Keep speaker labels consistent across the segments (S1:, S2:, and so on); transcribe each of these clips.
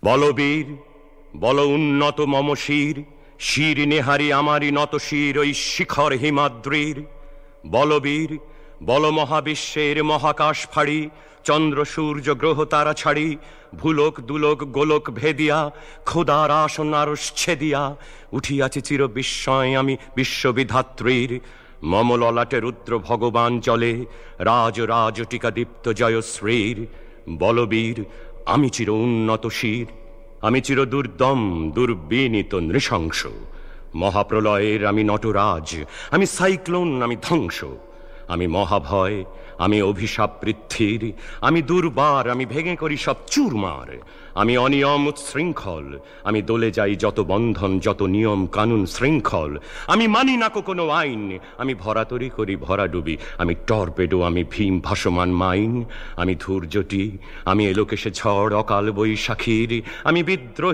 S1: বলবীর বল উন্নত মম শির, শির নেহারি আমারি নত শির ওই শিখর হিমাদ্রির। বলবীর বল মহাবিশ্বের মহাকাশ ফাড়ি, চন্দ্র সূর্য গ্রহ তারা ছাড়ি, ভুলোক দুলোক গোলক ভেদিয়া, খোদার আসন আরশ ছেদিয়া, উঠিয়াছি চির বিস্ময় আমি বিশ্ববিধাত্রীর। মম ললাটে রুদ্র ভগবান চলে, রাজ রাজ টিকা দীপ্ত জয়শ্রীর। বলবীর আমি চির উন্নত শির, আমি চির দুর্দম দুর্বিনীত নৃশংস। মহাপ্রলয়ের আমি নটরাজ, আমি সাইক্লোন, আমি ধ্বংস। আমি মহাভয়, আমি অভিশাপ পৃথ্বীর, আমি দুর্বার, আমি ভেঙে করি সব চুরমার। আমি অনিয়ম উচ্ছৃঙ্খল, আমি দলে যাই যত বন্ধন যত নিয়ম কানুন শৃঙ্খল। আমি মানি না কোনো আইন, আমি ভরাতরি করি ভরাডুবি, আমি টর্পেডো, আমি ভীম ভাসমান মাইন। আমি ধূর্যটি, আমি এলোকেশে ঝড় অকাল বৈশাখীর, আমি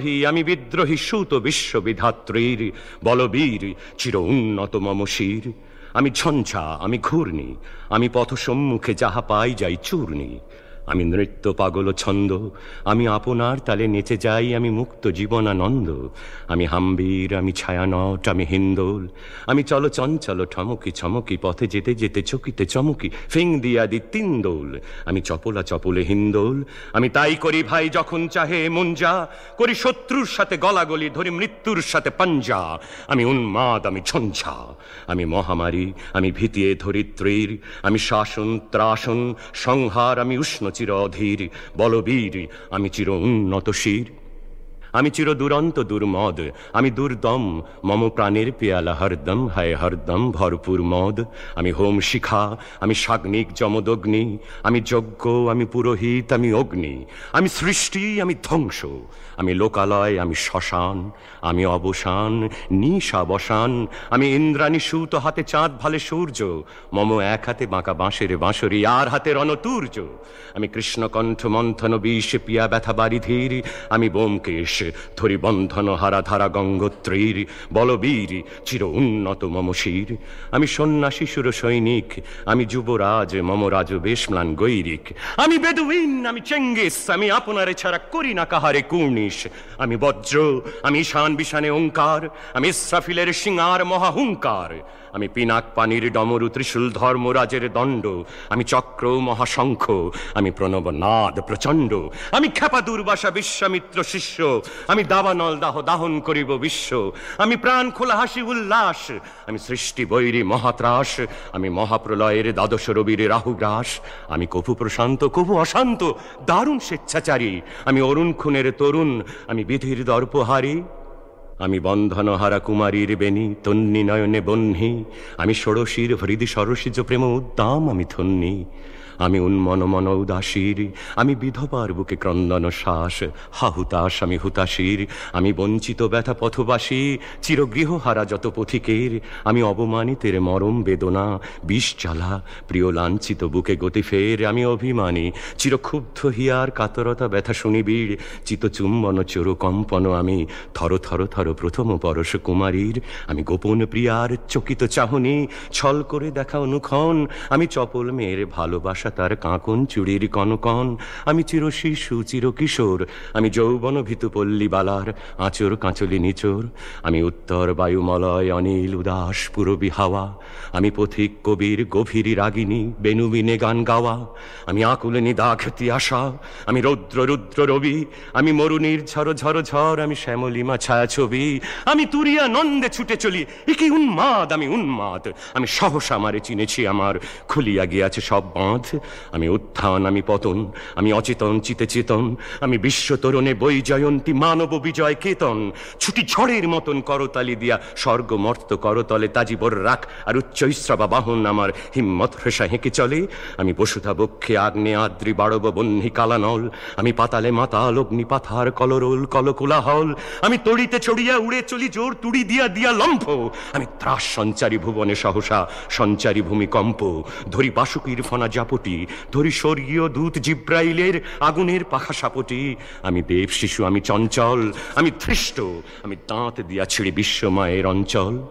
S1: বিদ্রোহী সুত বিশ্ববিধাত্রীর। বলবীর চির উন্নত মম শির, আমি ঝঞ্ঝা, আমি ঘূর্ণি, আমি পথ সম্মুখে যাহা পাই যাই চূর্ণি। আমি নৃত্য পাগল ছন্দ, আমি আপনার তালে নেচে যাই, আমি মুক্ত জীবনানন্দ। আমি হাম্বীর, আমি ছায়ানট, আমি হিন্দোল, আমি চল চঞ্চল ঠমকি ছমকি, পথে যেতে যেতে চকিতে চমকি, ফিং দিয়া দি তিনদোল। আমি চপলা চপলে হিন্দোল, আমি তাই করি ভাই যখন চাহে মন যা, করি শত্রুর সাথে গলাগলি, ধরি মৃত্যুর সাথে পাঞ্জা। আমি উন্মাদ, আমি ঝঞ্ঝা, আমি মহামারী, আমি ভীতিয়ে ধরিত্রীর, আমি শাসন ত্রাসন সংহার, আমি উষ্ণ চির অধীর। বলবীর আমি চির উন্নত শির, আমি চির দুরন্ত দুর্মদ, আমি দুর্দম, মম প্রাণের পেয়ালা হরদম, হায় হরদম ভরপুর মদ। আমি হোম শিখা, আমি সাগ্নিক যমদগ্নি, আমি যজ্ঞ, আমি পুরোহিত, আমি অগ্নি। আমি সৃষ্টি, আমি ধ্বংস, আমি লোকালয়, আমি শ্মশান, আমি অবসান নিশাবসান। আমি ইন্দ্রাণী সুত, হাতে চাঁদ ভালে সূর্য, মম এক হাতে বাঁকা বাঁশের বাঁশরি, আর হাতে রণতুর্য। আমি কৃষ্ণকণ্ঠ মন্থন বিষ পিয়া ব্যথা বারিধীর, আমি বোমকেশ ধরি বন্ধন হারা ধারা গঙ্গোত্রীর। বলবীর চির উন্নত মম শির, আমি সন্ন্যাসী সুর সৈনিক, আমি যুবরাজ, মম রাজ বেশ ম্লান গৈরিক। আমি বেদুইন, আমি চেঙ্গিস, আমি আপনারে ছাড়া করি না কাহারে কুর্নিশ। আমি বজ্র, আমি ঈশান বিশানে ওঙ্কার, আমি ইসরাফিলের সিঙ্গার মহাহুঙ্কার। আমি পিনাক পানির ডমরু ত্রিশূল ধর্মরাজের দণ্ড, আমি চক্র মহাশঙ্খ, আমি প্রণবনাদ প্রচণ্ড। আমি ক্ষেপা দুর্বাসা বিশ্বামিত্র শিষ্য, আমি দাবানল দাহ দাহন করিব বিশ্ব। আমি প্রাণ খোলা হাসি উল্লাস, আমি সৃষ্টি বৈরী মহাত্রাস। আমি মহাপ্রলয়ের দ্বাদশ রবির রাহুগ্রাস, আমি কভু প্রশান্ত কভু অশান্ত দারুণ স্বেচ্ছাচারী। আমি অরুণ খুনের তরুণ, আমি বিধির দর্পহারী। আমি বন্ধনহারা কুমারীর বেণী তন্নি নয়নে বহ্নি, আমি ষোড়শীর হৃদি সরসিজ প্রেম উদ্দাম, আমি ধন্যী। আমি উন্মন মন উদাসীর, আমি বিধবার বুকে ক্রন্দন শ্বাস হাহুতাস, আমি হুতাশীর। আমি বঞ্চিত ব্যথা পথবাসী, চিরগৃহহারা যত পথিকের। আমি অবমানিতের মরম বেদনা বিষ জ্বালা, প্রিয় লাঞ্ছিত বুকে গতি ফের। আমি অভিমানী, চিরক্ষুব্ধ হিয়ার কাতরতা ব্যথা শুনিবিড়, চিতচুম্বন চোর কম্পন। আমি থর থর থর প্রথম পরশ কুমারীর, আমি গোপন প্রিয়ার চকিত চাহনি, ছল করে দেখা অনুক্ষণ। আমি চপল মেয়ের ভালোবাসা তার কাঁকন চুড়ির কনকন। আমি চির শিশু চির কিশোর, আমি যৌবন ভীতু পল্লী বালার আঁচর কাঁচলি নিচোর। আমি উত্তর বায়ুমলয় অনিল উদাস পুরবী হাওয়া, আমি পথিক কবির গভীর রাগিনী বেনুবিনে গান গাওয়া। আমি আকুল নিদাঘতি আশা, আমি রৌদ্র রুদ্র রবি, আমি মরুনির ঝড় ঝড় ঝড়, আমি শ্যামলিমা ছায়া ছবি। আমি তুরিয়া নন্দে ছুটে চলি, একি উন্মাদ, আমি উন্মাদ। আমি সহসা আমারে চিনেছি, আমার খুলিয়া গিয়াছে সব বাঁধ। আমি উত্থান, আমি পতন, আমি অচেতন চিতে চেতন। আমি বিশ্বতরণে বই জয়ন্তী মানব বিজয় কেতন। ছুটি ঝড়ের মতন করতালি দিয়া স্বর্গ মর্ত করতলে তাজিবর রাখ আর উচ্চৈশ্রবা বাহন আমার হিম্মত হ্রেষা হেঁকে চলে। আমি বসুধা বক্ষে আগ্নে আদ্রি বাড়ব বহ্নি কালানল, আমি পাতালে মাতাল অগ্নি পাথার কলরোল কলকোলাহল। আমি তড়িতে চড়িয়া উড়ে চলি জোর তুড়ি দিয়া দিয়া লম্ফ। আমি ত্রাস সঞ্চারী ভুবনে সহসা সঞ্চারী ভূমিকম্প। ধরি বাসুকীর ফনা জাপটি, ধরি স্বর্গীয় দূত জিব্রাইলের আগুনের পাখা সাপটি। আমি দেব শিশু, আমি চঞ্চল, আমি ধৃষ্ট, আমি দাঁত দিয়া ছিঁড়ি বিশ্বময়ের অঞ্চল।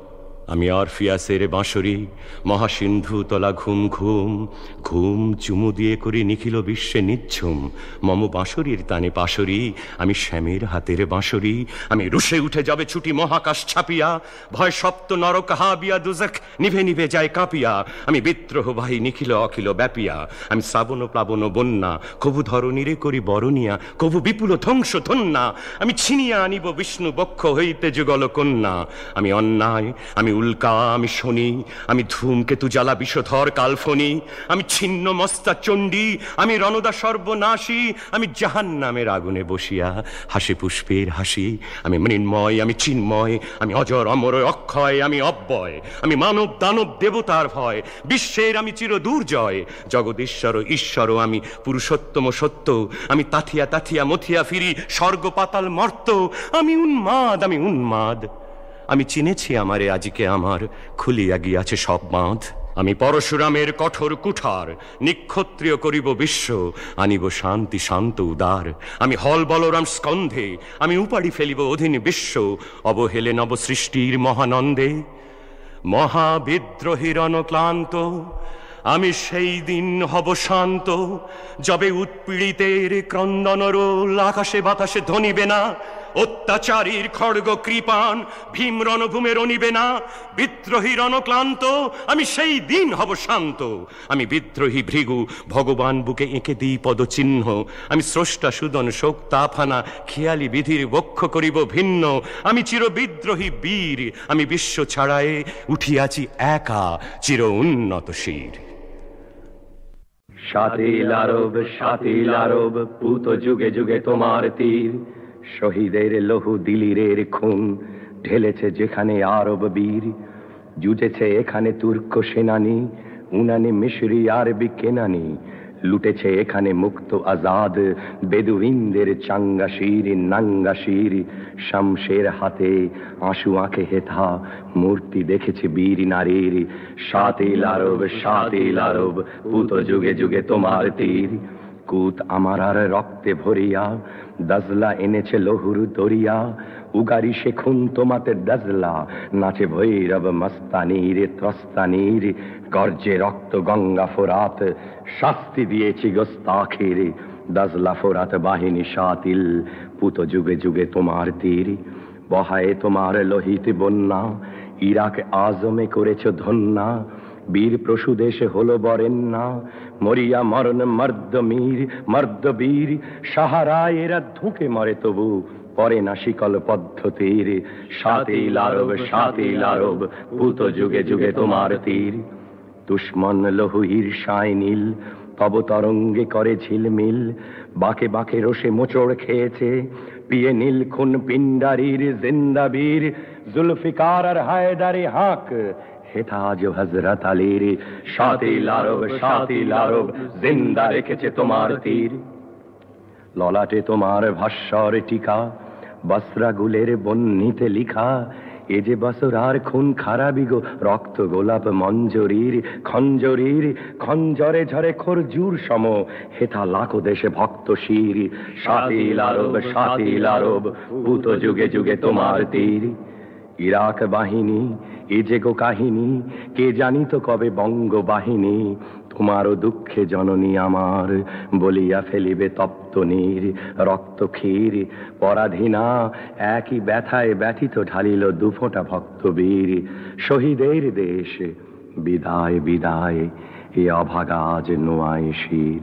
S1: আমি অরফিয়াসের বাঁশরি মহাসিন্ধু তলা ঘুম ঘুম ঘুম চুমু দিয়ে করি নিখিল বিশ্বে নিচ্ছুম মম বাঁশরির তানে পাশরি আমি শ্যামের হাতের বাঁশরি আমি রুশে উঠে যাবে ছুটি মহাকাশ ছাপিয়া ভয় সপ্ত নরক হাবিয়া দুজক নিভে নিভে যায় কাঁপিয়া আমি বিদ্রোহ ভাই নিখিল অখিল ব্যাপিয়া আমি শ্রাবণ প্লাবন বন্যা কভু ধরণীরে করি বরণিয়া কভু বিপুল ধ্বংস ধন্যা আমি ছিনিয়া আনিব বিষ্ণু বক্ষ হইতে যুগল কন্যা আমি অন্যায় আমি উল্কা আমি শনি আমি ধূমকেতু জ্বালা বিষধর কালফনি আমি ছিন্ন মস্তা চণ্ডী আমি রণদা সর্বনাশী আমি জাহান্নামের আগুনে বসিয়া হাসি পুষ্পের হাসি আমি মৃন্ময় আমি চিন্ময় আমি অজর অমর অক্ষয় আমি অব্যয় আমি মানব দানব দেবতার ভয় বিশ্বের আমি চির দুর্জয় জগদীশ্বর ঈশ্বর আমি পুরুষোত্তম সত্য আমি তাথিয়া তাথিয়া মথিয়া ফিরি স্বর্গ পাতাল মর্ত আমি উন্মাদ আমি উন্মাদ আমি চিনেছি আমারে আজিকে আমার খুলিয়া গিয়াছে সব বাঁধ আমি পরশুরামের কঠোর কুঠার নিক্ষত্রিয় করিব বিশ্ব আনিব শান্তি শান্ত উদার আমি হল বলরাম স্কন্ধে আমি উপাড়ি ফেলিব অধীন বিশ্ব অবহেলে নব সৃষ্টির মহানন্দে মহাবিদ্রোহীর অনক্লান্ত আমি সেই দিন হব শান্ত যবে উৎপীড়িতের ক্রন্দন রোল আকাশে বাতাসে ধ্বনিবে না অত্যাচারীর খড়গ কৃপান ভীম রণভূমে রণিবে না বিদ্রোহীর অনক্লান্ত আমি সেই দিন হব শান্ত আমি বিদ্রোহী ভৃগু ভগবান বুকে এঁকে দিই পদচিহ্ন আমি স্রষ্টা সুদন শোক তাফানা খেয়ালি বিধির বক্ষ করিব ভিন্ন আমি চির বিদ্রোহী বীর আমি বিশ্ব ছাড়ায়ে উঠিয়াছি একা চির উন্নত শির
S2: শাতিল আরব পুত যুগে যুগে তোমার তীর শহীদের লহু দিলিরের খুন ঢেলেছে যেখানে আরব বীর জুটেছে এখানে তুর্ক সেনানি উনানি মিশরি আরবি কেনানি লুটেছে এখানে মুক্ত আজাদ বেদুইনদের চাঙ্গা শির নাঙ্গা শির শামশের হাতে আঁসু আঁকে হেথা মূর্তি দেখেছে বীর নারীর শাতিল আরব পুত যুগে যুগে তোমার তীর কুত আমার আর রক্তে ভরিয়া দাজলা এনেছে লহুর দরিয়া উগারি শেখুন তোমাতে দাজলা নাচে ভৈরব মস্তানির ত্রস্তানির গর্জে রক্ত গঙ্গা ফোরাত শাস্তি দিয়েছি গোস্তাখির দাজলা ফোরাত বাহিনী শাতিল পুত যুগে যুগে তোমার তীর বহায়ে তোমার লোহিত বন্যা ইরাক আজমে করেছ ধন্যা বীর প্রসূদেশ হলো বরেণ্যা মরিয়া মরণ মর্দ বীর সাহারায় এরা ধুঁকে মরে তবু পরে না শিকল পদ্ধতির শাতিল আরব পুত যুগে যুগে তোমার তীর দুশ্মন লহু ঈর্ষায় নীল তব তরঙ্গে করে ঝিলমিল বাঁকে বাঁকে রসে মোচড় খেয়েছে পিয়ে নীল খুন পিন্ডারির জিন্দাবীর জুলফিকার আর হায়দারি হাক হেতাজ হযরত আলীর শাতিল আরব জিন্দা রেখেছে তোমার তীর ললাটে তোমার ভাস্বর টিকা বসরা গুলের বন্নিতে লিখা এ যে বসরার খুন খারাপি গো রক্ত গোলাপ মঞ্জরির খঞ্জরে ঝরে খরজুর সম হেথা লাখো দেশে ভক্ত শির শাতিল আরব পুত যুগে যুগে তোমার তীর ইরাক বাহিনী এ যে গো কাহিনী কে জানিত কবে বঙ্গ বাহিনী তোমারও দুঃখে জননী আমার বলিয়া ফেলিবে তপ্ত নীর রক্ত ক্ষীর পরাধীনা একই ব্যথায় ব্যথিত ঢালিল দুফোঁটা ভক্তবীর শহীদের দেশ বিদায় বিদায় এ অভাগা আজ নোয়ায় শির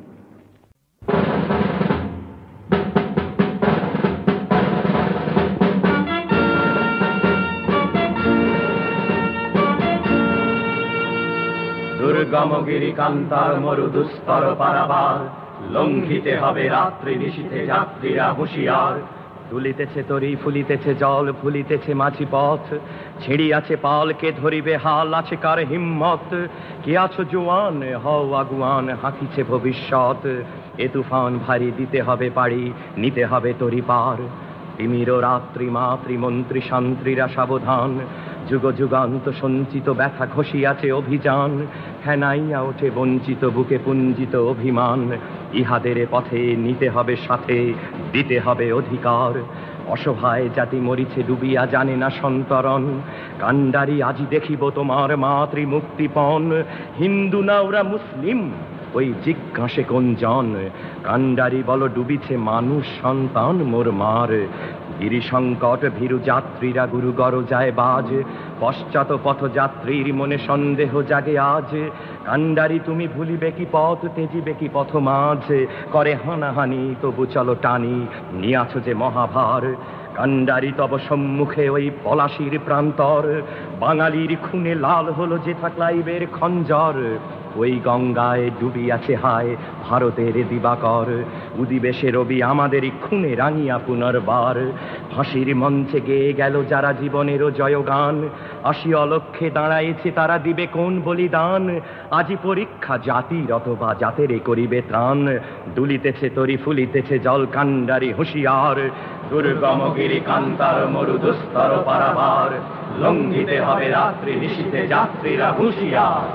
S2: দুর্গমগিরি কান্তার মরু দুস্তর পারাবার লঙ্ঘিতে হবে রাত্রি নিশীথে যাত্রীরা হুঁশিয়ার তুলিতেছে তরি ফুলিতেছে জল ফুলিতেছে মাঝি পথ ছিড়িয়াছে পাল কে ধরিবে হাল আছে কার হিম্মত কে আছো জোয়ান হও আগুয়ান হাঁকিছে ভবিষ্যৎ এ তুফান ভারী দিতে হবে পাড়ি নিতে হবে তরি পার তিমির রাত্রি মাতৃমন্ত্রী শান্ত্রীরা সাবধান যুগ যুগান্ত সঞ্চিত ব্যথা ঘষিয়াছে অভিযান হেনাইয়া ওঠে বঞ্চিত বুকে পুঞ্জিত অভিমান ইহাদের পথে নিতে হবে সাথে দিতে হবে অধিকার অসহায় জাতি মরিছে ডুবিয়া জানে না সন্তরণ। কান্ডারি আজি দেখিব তোমার মাতৃমুক্তিপণ। হিন্দু না ওরা মুসলিম ওই জিজ্ঞাসে কোন জন? কান্ডারি বল ডুবিছে মানুষ সন্তান মোর মার। গিরি সংকট ভীরু যাত্রীরা গুরু গর যায় বাজ। পশ্চাৎ পথযাত্রীর মনে সন্দেহ জাগে আজ। কান্ডারি তুমি ভুলিবে কি পথ, তেজিবে কি পথ মাঝ? করে হানাহানি তবু চলো টানি, নিয়াছ যে মহাভার। কান্ডারি তব সম্মুখে ওই পলাশির প্রান্তর। বাঙালির খুনে লাল হলো যেথা ক্লাইবের খঞ্জর। ওই গঙ্গায় ডুবিয়াছে হায় ভারতের দিবাকর। উদিবে সে রবি আমাদের খুনে রাঙিয়া পুনর্বার। ফাঁসির মঞ্চে গেয়ে গেল যারা জীবনেরও জয়গান। আসি অলক্ষে দাঁড়াইছে তারা দিবে কোন বলিদান? আজি পরীক্ষা জাতির অথবা জাতেরে করিবে ত্রাণ। দুলিতেছে তরি ফুলিতেছে জল কান্ডারি হুঁশিয়ার। দুর্গম গিরি কান্তার মরু দুস্তর পারাবার। লঙ্ঘিতে হবে রাত্রি নিশীথে যাত্রীরা হুঁশিয়ার।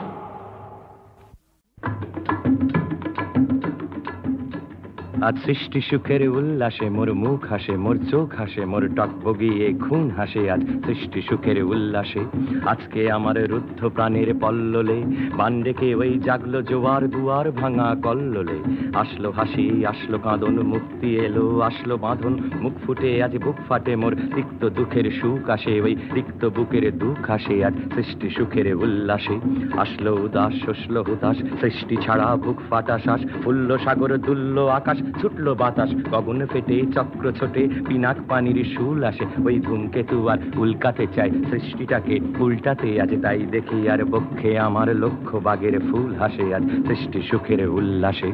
S2: আজ সৃষ্টি সুখের উল্লাসে মোর মুখ হাসে, মোর চোখ হাসে, মোর টকবগিয়ে খুন হাসে। আজ সৃষ্টি সুখের উল্লাসে আজকে আমার রুদ্ধ প্রাণের পল্ললে। বান্ডেকে ওই জাগলো জোয়ার দুয়ার ভাঙা কল্লোলে। আসলো হাসি আসলো কাঁদন মুক্তি এলো আসলো বাঁধন। মুখ ফুটে আজ বুক ফাটে মোর তিক্ত দুঃখের সুখ আসে। ওই তিক্ত বুকের দুঃখ আসে আজ সৃষ্টি সুখের উল্লাসে। আসলো উদাস শসলো হুতাশ সৃষ্টি ছাড়া বুক ফাটা শ্বাস। উল্ল সাগর দুল্ল আকাশ ছুটলো বাতাস গগন ফেটে চক্র ছোটে। পিনাক পানির শুল আসে ওই ধূমকেতু আর উল্কাতে চায় সৃষ্টিটাকে উল্টাতে। আজ তাই দেখি আর বক্ষে আমার লক্ষ বাগের ফুল হাসে আজ সৃষ্টি সুখের উল্লাসে।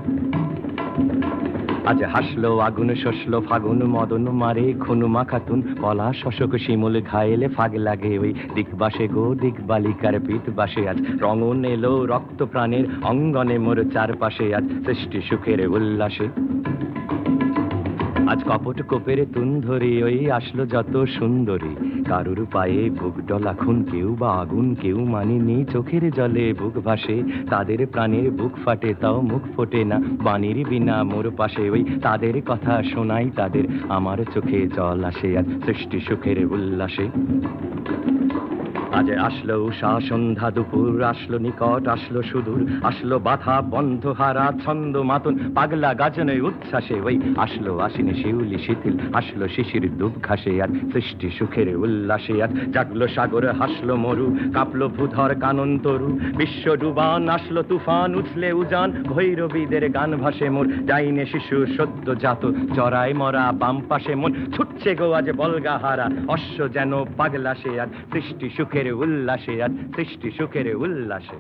S2: আজ হাসলো আগুন শসলো ফাগুন মদন মারে খুন মাখাতুন। পলা শশক শিমুল ঘায়েলে ফাগ লাগে ওই দিকবাসে গো দিক বালিকার পিত বাসে। আজ রঙন এলো রক্ত প্রাণের অঙ্গনে মোর চারপাশে আজ সৃষ্টি সুখের উল্লাসে। আজ কপট কোপের তুন ধরে ওই আসলো যত সুন্দরী। কারুর পায়ে বুক ডলা খুন, কেউ বা আগুন কেউ মানেনি। চোখের জলে বুক ভাসে তাদের প্রাণের বুক ফাটে তাও মুখ ফোটে না বাণীর বিনা মোর পাশে। ওই তাদের কথা শোনাই তাদের আমার চোখে জল আসে আজ সৃষ্টি সুখের উল্লাসে। আজ আসলো উষা সন্ধ্যা দুপুর আসলো নিকট আসলো সুদূর। আসলো বাধা বন্ধ হারা ছন্দ মাতন পাগলা গাজনে উচ্ছ্বাসে। ওই আসলো আসিনি শিউলি শিথিল আসলো শিশির দুব ঘাসে আর সৃষ্টি সুখের উল্লাসে। আর জাগলো সাগর হাসলো মরু কাঁপলো ভূধর কানন তরু। বিশ্ব ডুবান আসলো তুফান উছলে উজান ভৈরবীদের গান ভাসে মোর। যাইনে শিশু সদ্য জাত চড়াই মরা বাম পাশে মন ছুটছে গো আজ বলগা হারা অশ্ব যেন পাগলাসে। আর সৃষ্টি সুখের উল্লাসে আর সৃষ্টি সুখের উল্লাসে।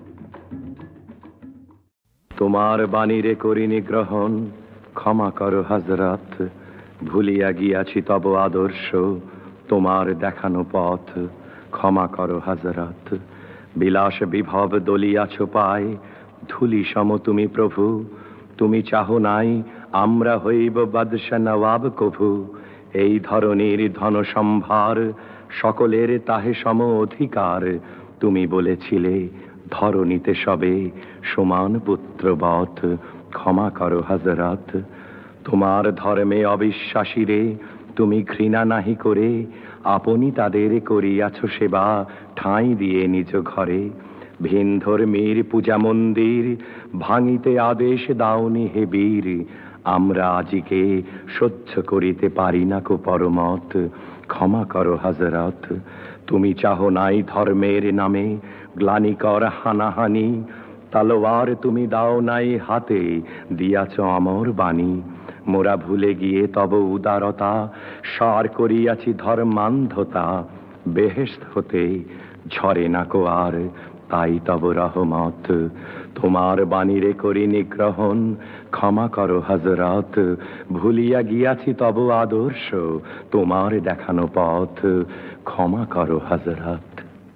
S3: তোমার বাণীরে করিনি গ্রহণ ক্ষমা করো হযরত। ভুলিয়া গিয়াছি তব আদর্শ তোমার দেখানো পথ। ক্ষমা করো হযরত। বিলাস বিভব দলিয়াছ পায় ধুলি সম তুমি প্রভু। তুমি চাহ নাই আমরা হইব বাদশা নওয়াব কভু। এই ধরনীর ধন সম্ভার সকলের তাহে সম অধিকার। তুমি বলেছিলে ধরণীতে সবে সমান পুত্রবৎ। ক্ষমা করো হযরত। তোমার ধর্মে অবিশ্বাসীরে তুমি ঘৃণা নাহি করে আপনি তাদের করিয়াছ সেবা ঠাঁই দিয়ে নিজ ঘরে। ভিন ধর্মীর পূজা মন্দির ভাঙিতে আদেশ দাওনি হে বীর। আমরা আজিকে সহ্য করিতে পারি না কো পরমত। ক্ষমা করো হযরত। তুমি চাহ নাই ধর্মের নামে গ্লানিকর হানাহানি। তলোয়ার তুমি দাও নাই হাতে দিয়াছ অমর বাণী। মোরা ভুলে গিয়ে তব উদারতা সার করিয়াছি ধর্মান্ধতা। বেহেশত হতে ঝরে না কো আর তাই তব রহমত। তোমার বাণীরে করি নিগ্রহণ ক্ষমা করো হযরত। ভুলিয়া গিয়াছি তব আদর্শ তোমার দেখানো পথ। ক্ষমা করো হযরত।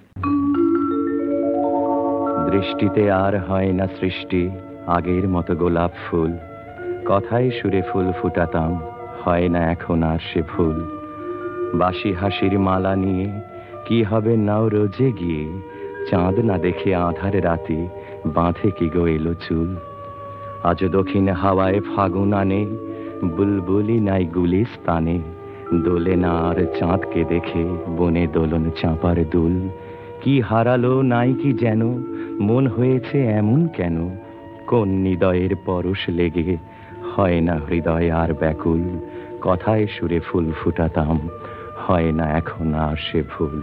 S2: দৃষ্টিতে আর হয় না সৃষ্টি আগের মতো গোলাপ ফুল। কথায় সুরে ফুল ফুটাতাম হয় না এখন আর সে ফুল। বাসি হাসির মালা নিয়ে কি হবে নাও রোজে গিয়ে। চাঁদ না দেখে আধার রাতে বাঁধে কি গো এলো চুল। আজ দক্ষিণ হাওয়ায় ফাগুন আনে বুলবুলি নাই গুলিস্তানে।
S3: দোলে না আর চাঁদকে দেখে বনে দোলন চাঁপার দুল, কি হারালো নাই কি যেন, মন হয়েছে এমন কেন, কোন হৃদয়ের পরশ লেগে হয় না হৃদয় আর ব্যাকুল, কথায় সুরে ফুল ফুটাতাম হয় না এখন আর সে ভুল।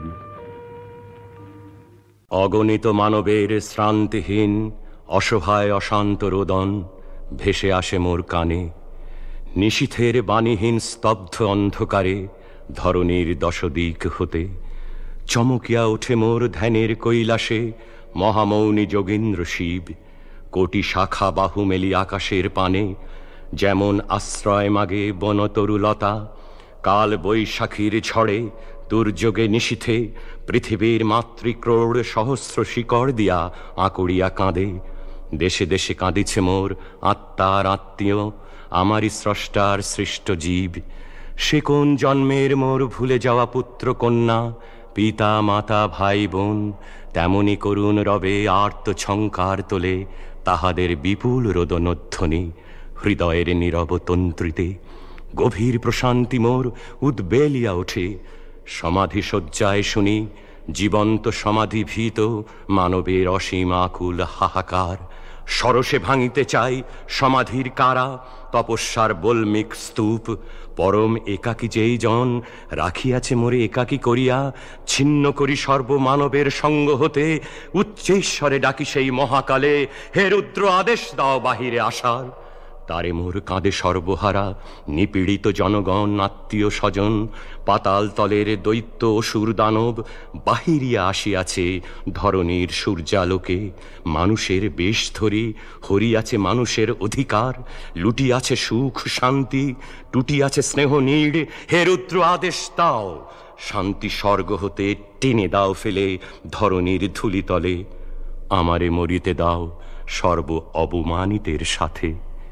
S1: অগণিত মানবের শ্রান্তিহীন অসহায় অশান্ত রোদন ভেসে আসে মোর কানে, নিশীথের বাণীহীন স্তব্ধ অন্ধকারে ধরণীর দশদিক হতে চমকিয়া ওঠে মোর ধ্যানের কৈলাসে মহামৌনী যোগীন্দ্র শিব। কোটি শাখা বাহু মেলি আকাশের পানে, যেমন আশ্রয় মাগে বনতরুলতা, কাল বৈশাখীর ঝড়ে দুর্যোগে নিশীথে পৃথিবীর মাতৃক্রোড় সহস্র শিকড় দিয়া আঁকড়িয়া কাঁদে। দেশে দেশে কাঁদিছে মোর আত্মার আত্মীয়, আমারই স্রষ্টার সৃষ্ট জীব। সে কোন জন্মের মোর ভুলে যাওয়া পুত্র কন্যা, পিতা মাতা ভাই বোন তেমনি করুণ রবে আর্ত ঝঙ্কার তোলে তাহাদের বিপুল রোদনধ্বনি হৃদয়ের নীরব তন্ত্রীতে। গভীর প্রশান্তি মোর উদ্বেলিয়া ওঠে, সমাধি শয্যায় শুনি জীবন্ত সমাধি ভীত মানবের অসীম আকুল হাহাকার। সরসে ভাঙিতে চাই সমাধির কারা, তপস্যার বল্মিক স্তূপ। পরম একাকী যেই জন রাখিয়াছে মোরে একাকী করিয়া, ছিন্ন করি সর্বমানবের সঙ্গ হতে। উচ্চৈশ্বরে ডাকি সেই মহাকালে, হে রুদ্র আদেশ দাও বাহিরে আসার। তারে মোর কাঁদে সর্বহারা নিপীড়িত জনগণ আত্মীয় স্বজন, পাতাল তলের দৈত্য অসুর দানব বাহিরিয়া আসিয়াছে ধরণীর সূর্যালোকে। মানুষের বেশ ধরি হরিয়াছে মানুষের অধিকার, লুটিয়াছে সুখ শান্তি, টুটিয়াছে স্নেহ নীড়। হে রুদ্র আদেশ দাও, শান্তি স্বর্গ হতে টেনে দাও ফেলে ধরণীর ধূলিতলে। আমারে মরিতে দাও সর্ব অবমানিতের সাথে।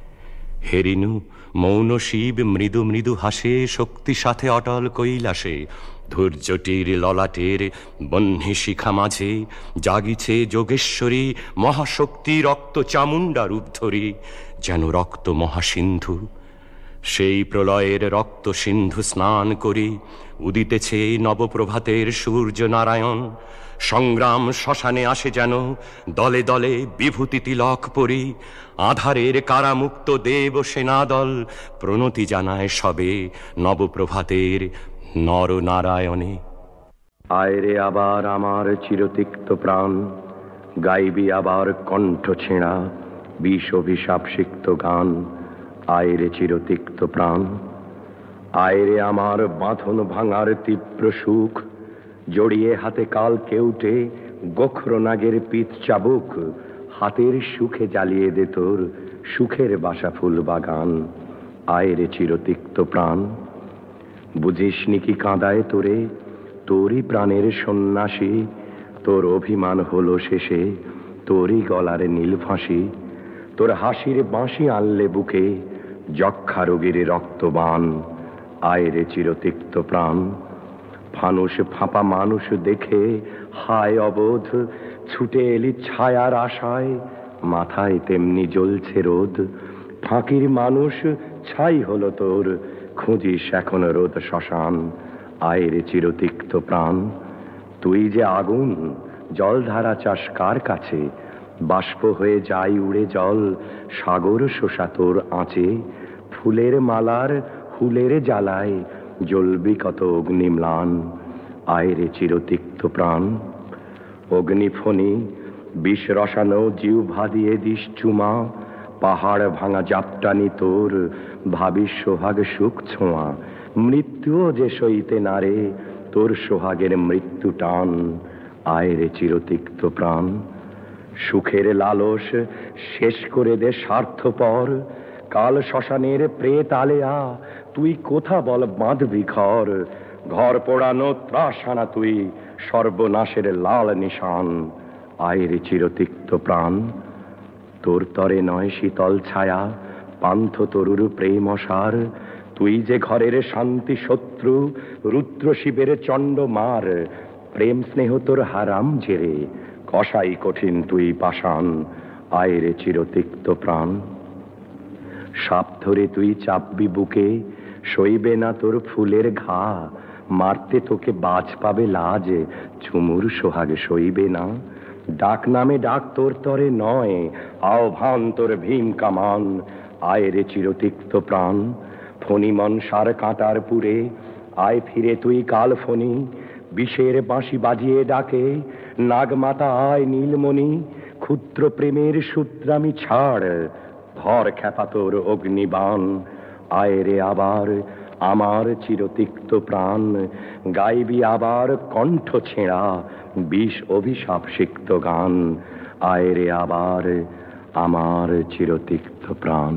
S1: হেরিনু মৌন শিব মৃদু মৃদু হাসে শক্তি সাথে অটল কৈলাসে। ধৈর্যটির ললাটের বহ্নি শিখা মাঝে জাগিছে যোগেশ্বরী মহাশক্তি রক্ত চামুণ্ডা রূপ ধরি, যেন রক্ত মহাসিন্ধু। সেই প্রলয়ের রক্ত সিন্ধু স্নান করি উদিতেছে নবপ্রভাতের সূর্য নারায়ণ। সংগ্রাম শ্মশানে আসে যেন দলে দলে বিভূতি তিলক পরি, আধারের কারামুক্ত দেব সেনাদল প্রণতি জানায় সবে নবপ্রভাতের নর নারায়ণে।
S3: আয়রে আবার আমার চিরতিক্ত প্রাণ, গাইবি আবার কণ্ঠ ছেঁড়া বিষ অভিশাপ সিক্ত গান। আয়রে চিরতিক্ত প্রাণ, আয়রে আমার বাঁধন ভাঙার তীব্র সুখ, জড়িয়ে হাতে কাল কেউটে গোখর নাগের পিঠ চাবুক। হাতের সুখে জ্বালিয়ে দে তোর সুখের বাসা ফুল বাগান। আয়রে চিরতিক্ত প্রাণ, বুঝিসনি কি কাঁদায় তোরে তোরই প্রাণের সন্ন্যাসী। তোর অভিমান হলো শেষে তোরই গলার নীল ফাঁসি। তোর হাসির বাঁশি আনলে বুকে যক্ষা রোগীর রক্তবান। আয়রে চিরতিক্ত প্রাণ, ফানুষ ফাঁপা মানুষ দেখে হায় অবোধ, ছুটে এলি ছায়ার আশায় মাথায় তেমনি জ্বলছে রোদ। ফাঁকির মানুষ ছাই হলো তোর, খুঁজিস এখন রোদ শ্মশান। আয়রে চিরতিক্ত প্রাণ, তুই যে আগুন জলধারা চাস কার কাছে, বাষ্প হয়ে যাই উড়ে জল সাগর শোষা তোর আঁচে। ফুলের মালার হুলের জ্বালায় জ্বলবি কত অগ্নিম্লান। আয়রে চিরতিক্ত প্রাণ, অগ্নিফণি বিষ রসানো জিহ্বা দিয়ে দিস চুমা। পাহাড় ভাঙা জাপটানি তোর ভাবিস সোহাগ সুখ ছোঁয়া। মৃত্যুও যে সইতে নারে তোর সোহাগের মৃত্যু টান। আয়রে চিরতিক্ত প্রাণ, সুখের লালস শেষ করে দে স্বার্থপর। কাল শ্মশানের প্রেত আলেয়া তুই কোথা বল বাঁধবি ঘর। ঘর পোড়ানো ত্রাস আনা তুই সর্বনাশের লাল নিশান। আয়রে চিরতিক্ত প্রাণ, তোর তরে নয় শীতল ছায়া পান্থ তরুর প্রেমসার। তুই যে ঘরের শান্তি শত্রু রুদ্র শিবের চণ্ড মার। প্রেম স্নেহ তোর হারাম জেরে কষাই কঠিন তুই পাষাণ। আয়রে চিরতিক্ত প্রাণ, সাপ ধরে তুই চাপবি বুকে
S2: সইবে না তোর ফুলের ঘা, মারতে তোকে বাজ পাবে লাজ, চুমুর সোহাগে সইবে না। ডাক নামে ডাক তোর তরে নয়, আহ্বান তোর ভীম কামান, আয় রে চিরতিক্ত প্রাণ, ফণি মনসার কাঁটার পুরে, আয় ফিরে তুই কাল ফণি, বিষের বাঁশি বাজিয়ে ডাকে, নাগমাতা আয় নীলমণি, ক্ষুদ্র প্রেমের সূত্রামি ছাড়, ধর খ্যাপা তোর অগ্নিবাণ, আয় রে আবার আমার চিরতিক্ত প্রাণ, গাইবি আবার কণ্ঠ ছেঁড়া বিষ অভিশাপ সিক্ত গান, আয় রে আবার আমার চিরতিক্ত প্রাণ।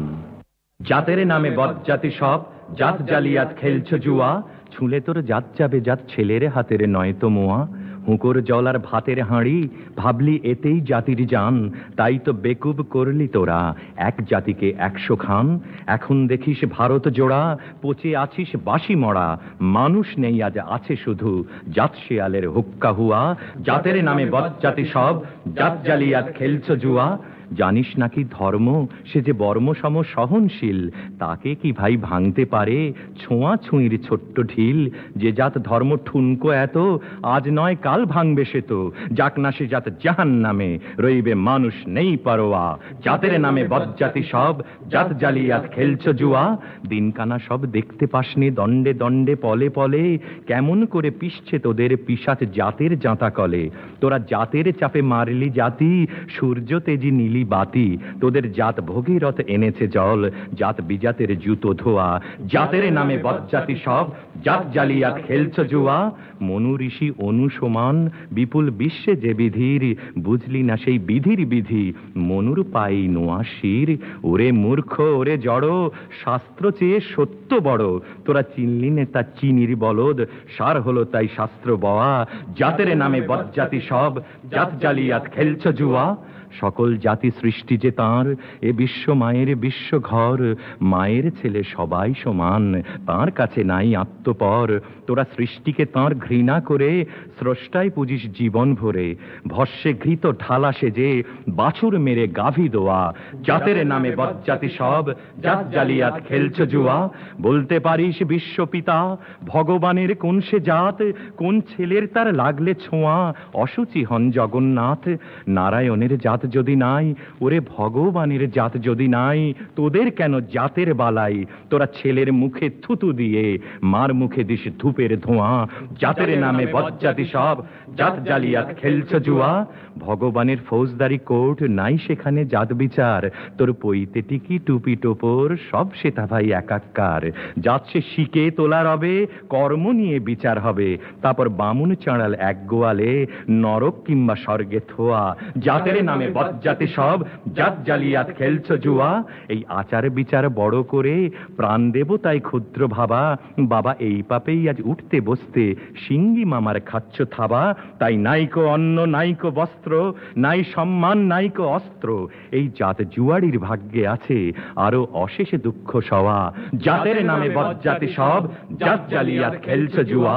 S3: জাতের নামে বজ্জাতি সব, জাত জালিয়াত খেলছ জুয়া, ছুঁলে তোর জাত যাবে জাত ছেলের হাতের নয় তো মোয়া। হুঁকোর জল আর ভাতের হাঁড়ি, ভাবলি এতেই জাতির জান, তাই তো বেকুব করলি তোরা এক জাতিকে 100 খান। এখন দেখিস ভারত জোড়া, পচে আছিস বাসি মরা, মানুষ নেই আজ আছে শুধু জাত শিয়ালের হুক্কা হুয়া। জাতের নামে বজ্জাতি সব, জাত জালিয়াত খেলছ জুয়া, জানিস নাকি ধর্ম সে যে বর্মসম সহনশীল, তাকে কি ভাই ভাঙতে পারে ছোঁয়া ছুঁইর ছোট্ট ঢিল। যে জাত ধর্ম ঠুনকো এত, আজ নয় কাল ভাঙবে সে তো, যাক না সে জাত জাহান নামে, রইবে মানুষ নেই পারোয়া। জাতের নামে বজ্জাতি সব, জাত জালিয়াত খেলছ জুয়া, দিনকানা সব দেখতে পাসনি দণ্ডে দণ্ডে পলে পলে, কেমন করে পিষছে তোদের পিশাচ জাতের জাঁতা কলে। তোরা জাতের চাপে মারলি জাতি, সূর্য তেজি নীলি বাতি, তোদের জাত ভগীরথ এনেছে জল, জাত বিজাতের জুতো ধোয়া। জাতের নামে বজ্জাতি সব, জাত জালিয়াত খেলছ জুয়া, মনু ঋষি অনুসমান বিপুল বিশ্বে যে বিধির, বুঝলি না সেই বিধির বিধি, মনুর পাই নোয়া শির। ওরে মূর্খ ওরে জড়, শাস্ত্র চেয়ে সত্য বড়, তোরা চিনলি নে তা চিনির বলদ, সার হলো তাই শাস্ত্র বওয়া। জাতের নামে বজ্জাতি সব, জাত জালিয়াত খেলছ জুয়া, সকল জাতি সৃষ্টি যে তাঁর, এ বিশ্ব মায়ের বিশ্ব ঘর, মায়ের ছেলে সবাই সমান, তাঁর কাছে নাই আত্মপর। তোরা সৃষ্টিকে তাঁর ঘৃণা করে, স্রষ্টায় পুজিস জীবন ভরে, ভস্যে ঘৃত ঢালা সেজে বাছুর মেরে গাভী দোয়া। জাতের নামে বজ্জাতি সব, জাত জালিয়াত খেলছ জুয়া, বলতে পারিস বিশ্বপিতা ভগবানের কোন সে জাত, কোন ছেলের তার লাগলে ছোঁয়া অসুচি হন জগন্নাথ। নারায়ণের জাত যদি নাই, ওরে ভগবানের জাত যদি নাই, তোদের কেন জাতের বালাই। তোরা ছেলের মুখে থুতু দিয়ে মার মুখে দিস ধূপের ধোঁয়া। জাতের নামে বজ্জাতি সব, জাত জালিয়াত খেলছ জুয়া, ভগবানের ফৌজদারি কোর্ট নাই সেখানে জাত বিচার, তোর পইতে টিকি টুপি টোপর সব সেটা ভাই একাকার। জাত সে শিকে তোলা রবে, কর্ম নিয়ে বিচার হবে, তারপর বামুন চাঁড়াল এক গোয়ালে, নরক কিংবা স্বর্গে থোয়া। জাতের নামে বজ্জাতি সব, জাত জালিয়াত খেলছ জুয়া, এই আচার বিচার বড় করে প্রাণ দেব তাই ক্ষুদ্র ভাবা। বাবা এই পাপেই আজ উঠতে বসতে সিঙ্গি মামার খাচ্ছ থাবা। তাই নাইকো অন্ন নাইকো বস্ত্র, নাই সম্মান নাইকো অস্ত্র, এই জাত জুয়াড়ির ভাগ্যে আছে আরো অশেষ দুঃখ সওয়া। জাতের নামে বজ্জাতি সব, জাত জালিয়াত খেলছ জুয়া।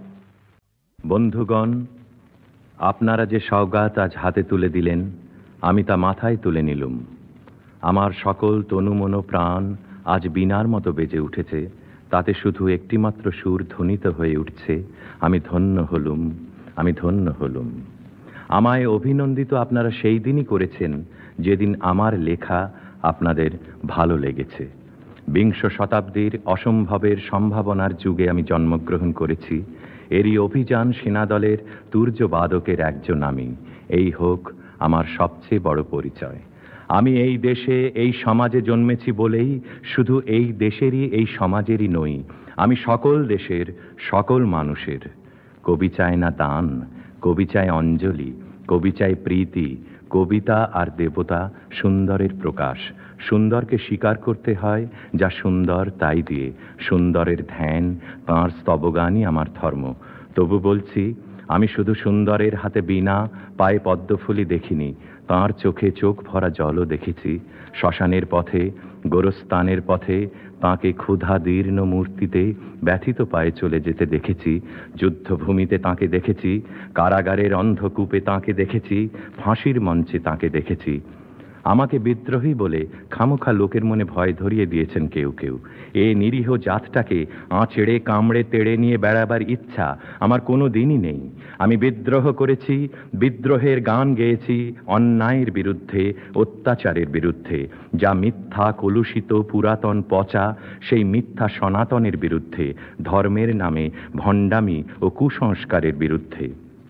S3: বন্ধুগণ, আপনারা যে সওগাত আজ হাতে তুলে দিলেন, আমি তা মাথায় তুলে নিলুম। আমার সকল তনু মন প্রাণ আজ বীণার মতো বেজে উঠেছে, তাতে শুধু একটিমাত্র সুর ধ্বনিত হয়ে উঠছে, আমি ধন্য হলুম, আমি ধন্য হলুম। আমায় অভিনন্দিত আপনারা সেই দিনই করেছেন যেদিন আমার লেখা আপনাদের ভালো লেগেছে। বিংশ শতাব্দীর অসম্ভবের সম্ভাবনার যুগে আমি জন্মগ্রহণ করেছি, এরই অভিযান সেনাদলের তুর্যবাদকের একজন আমি। এই হোক আমার সবচেয়ে বড় পরিচয়। আমি এই দেশে এই সমাজে জন্মেছি বলেই শুধু এই দেশেরই এই সমাজেরই নই, আমি সকল দেশের সকল মানুষের। কবি চায় না দান, কবি চায় অঞ্জলি, কবি চায় প্রীতি। কবিতা আর দেবতা সুন্দরের প্রকাশ। সুন্দরকে স্বীকার করতে হয় যা সুন্দর তাই দিয়ে। সুন্দরের ধ্যান, তাঁর স্তবগানই আমার ধর্ম। তবু বলছি, আমি শুধু সুন্দরের হাতে বীণা, পায়ে পদ্মফুলি দেখিনি, তাঁর চোখে চোখ ভরা জলও দেখেছি। শ্মশানের পথে, গোরস্থানের পথে তাঁকে ক্ষুধা দীর্ণ মূর্তিতে ব্যথিত পায়ে চলে যেতে দেখেছি। যুদ্ধভূমিতে তাঁকে দেখেছি, কারাগারের অন্ধকূপে তাঁকে দেখেছি, ফাঁসির মঞ্চে তাঁকে দেখেছি। আমাকে বিদ্রোহী বলে খামোখা লোকের মনে ভয় ধরিয়ে দিয়েছেন কেউ কেউ। এ নিরীহ জাতটাকে আঁচড়ে কামড়ে তেড়ে নিয়ে বেড়াবার ইচ্ছা আমার কোনো দিনই নেই। আমি বিদ্রোহ করেছি, বিদ্রোহের গান গেয়েছি অন্যায়ের বিরুদ্ধে, অত্যাচারের বিরুদ্ধে, যা মিথ্যা কলুষিত পুরাতন পচা, সেই মিথ্যা সনাতনের বিরুদ্ধে, ধর্মের নামে ভণ্ডামি ও কুসংস্কারের বিরুদ্ধে।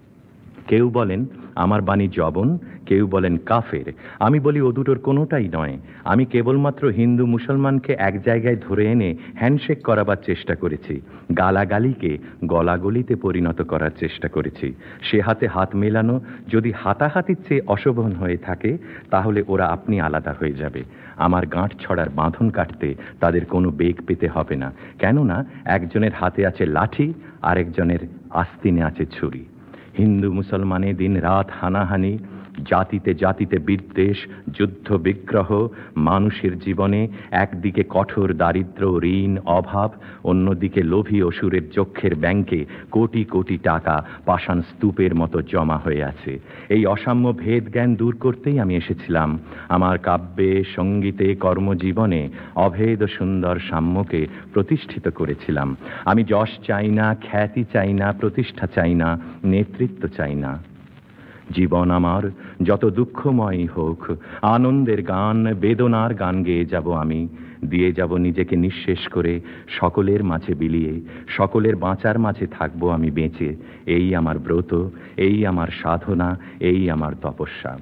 S3: কেউ বলেন আমার বাণী জবন, কেউ বলেন কাফের। আমি বলি ও দুটোর কোনোটাই নয়। আমি কেবলমাত্র হিন্দু মুসলমানকে এক জায়গায় ধরে এনে হ্যান্ডশেক করাবার চেষ্টা করেছি, গালাগালিকে গলাগলিতে পরিণত করার চেষ্টা করেছি। সে হাতে হাত মেলানো যদি হাতাহাতির চেয়ে অশোভন হয়ে থাকে, তাহলে ওরা আপনি আলাদা হয়ে যাবে। আমার গাঁট ছড়ার বাঁধন কাটতে তাদের কোনো বেগ পেতে হবে না, কেননা একজনের হাতে আছে লাঠি, আরেকজনের আস্তিনে আছে ছুরি। হিন্দু মুসলমানে দিন রাত হানাহানি, জাতিতে জাতিতে বিদ্বেষ, যুদ্ধ বিগ্রহ, মানুষের জীবনে একদিকে কঠোর দারিদ্র্য, ঋণ, অভাব, অন্যদিকে লোভী অসুরের চক্ষের ব্যাংকে কোটি কোটি টাকা পাষাণ স্তূপের মতো জমা হয়ে আছে। এই অসাম্য ভেদ জ্ঞান দূর করতেই আমি এসেছিলাম। আমার কাব্যে, সঙ্গীতে, কর্মজীবনে অভেদ সুন্দর সাম্যকে প্রতিষ্ঠিত করেছিলাম। আমি যশ চাই না, খ্যাতি চাই না, প্রতিষ্ঠা চাই না, নেতৃত্ব চাই না। জীবন আমার যত দুঃখময় হোক, আনন্দের গান, বেদনার গান গেয়ে যাব আমি, দিয়ে যাব নিজেকে নিঃশেষ করে, সকলের মাঝে বিলিয়ে, সকলের বাঁচার মাঝে থাকবো আমি বেঁচে। এই আমার ব্রত, এই আমার সাধনা, এই আমার তপস্যা।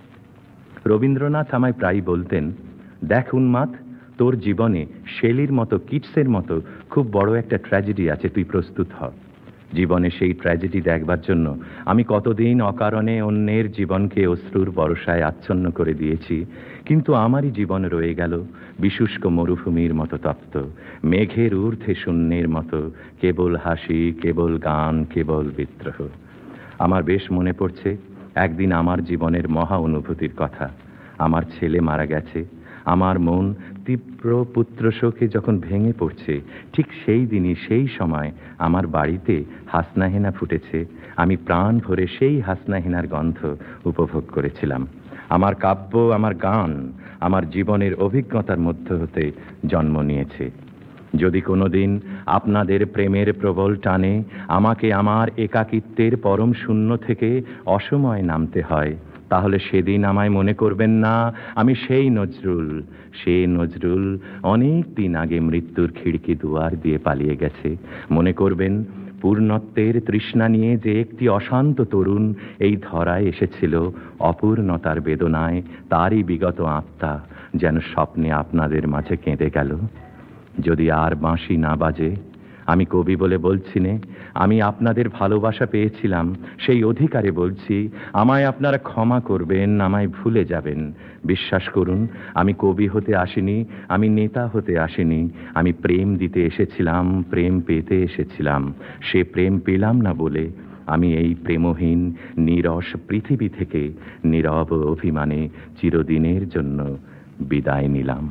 S3: রবীন্দ্রনাথ আমায় প্রায় বলতেন, দেখ উন্মাদ, তোর জীবনে শেলির মতো, কিটসের মতো খুব বড় একটা ট্র্যাজেডি আছে, তুই প্রস্তুত হ। জীবনে সেই ট্র্যাজেডি দেখবার জন্য আমি কতদিন অকারণে অন্যের জীবনকে অশ্রুর বর্ষায় আচ্ছন্ন করে দিয়েছি, কিন্তু আমারই জীবন রয়ে গেল বিশুষ্ক মরুভূমির মতো তপ্ত, মেঘের ঊর্ধ্বে শূন্যের মতো, কেবল হাসি, কেবল গান, কেবল বিদ্রোহ। আমার বেশ মনে পড়ছে একদিন আমার জীবনের মহা অনুভূতির কথা। আমার ছেলে মারা গেছে। আমার মন তীব্র পুত্র শোকে যখন ভেঙে পড়ছে, ঠিক সেই দিনই, সেই সময় আমার বাড়িতে হাসনাহেনা ফুটেছে। আমি প্রাণ ভরে সেই হাসনাহেনার গন্ধ উপভোগ করেছিলাম। আমার কাব্য, আমার গান আমার জীবনের অভিজ্ঞতার মধ্য হতে জন্ম নিয়েছে। যদি কোনোদিন আপনাদের প্রেমের প্রবল টানে আমাকে আমার একাকিত্বের পরম শূন্য থেকে অসময়ে নামতে হয়, তাহলে সেদিন আমায় মনে করবেন না আমি সেই নজরুল। সে নজরুল অনেক দিন আগে মৃত্যুর খিড়কি দুয়ার দিয়ে পালিয়ে গেছে। মনে করবেন পূর্ণত্বের তৃষ্ণা নিয়ে যে একটি অশান্ত তরুণ এই ধরায় এসেছিল অপূর্ণতার বেদনায়, তারই বিগত আত্মা যেন স্বপ্নে আপনাদের মাঝে কেঁদে গেল। যদি আর বাঁশি না বাজে, আমি কবি বলে বলছি নে, আমি আপনাদের ভালোবাসা পেয়েছিলাম, সেই অধিকারে বলছি, আমায় আপনারা ক্ষমা করবেন, আমায় ভুলে যাবেন। বিশ্বাস করুন, আমি কবি হতে আসিনি, আমি নেতা হতে আসিনি, আমি প্রেম দিতে এসেছিলাম, প্রেম পেতে এসেছিলাম। সে প্রেম পেলাম না বলে আমি এই প্রেমহীন নীরস পৃথিবী থেকে নীরব অভিমানে চিরদিনের জন্য বিদায় নিলাম।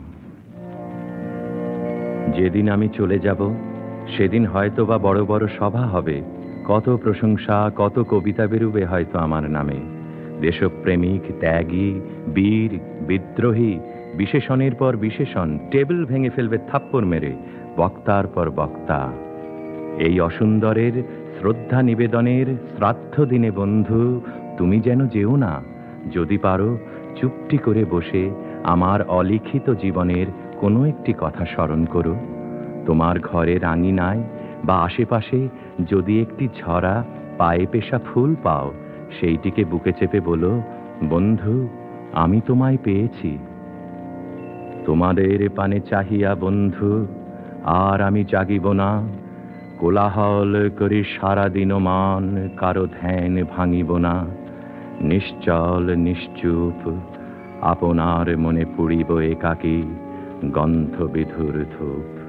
S3: যেদিন আমি চলে যাব, সেদিন হয়তো বা বড় বড় সভা হবে, কত প্রশংসা, কত কবিতা বেরুবে হয়তো আমার নামে। দেশপ্রেমিক, ত্যাগী, বীর, বিদ্রোহী, বিশেষণের পর বিশেষণ টেবিল ভেঙে ফেলবে থাপ্পড় মেরে, বক্তার পর বক্তা। এই অসুন্দরের শ্রদ্ধা নিবেদনের শ্রাদ্ধ দিনে বন্ধু তুমি যেন যেও না। যদি পারো চুপটি করে বসে আমার অলিখিত জীবনের কোনো একটি কথা স্মরণ করো। তোমার ঘরের আঙিনায় বা আশেপাশে যদি একটি ঝরা পায়ে পেশা ফুল পাও, সেইটিকে বুকে চেপে বলো, বন্ধু আমি তোমায় পেয়েছি। তোমাদের পানে চাহিয়া বন্ধু আর আমি জাগিব না, কোলাহল করি সারাদিন মান, কারো ধ্যান ভাঙিব না। নিশ্চল নিশ্চুপ আপনার মনে পুড়িব একাকী গন্ধ বিধুর ধূপ।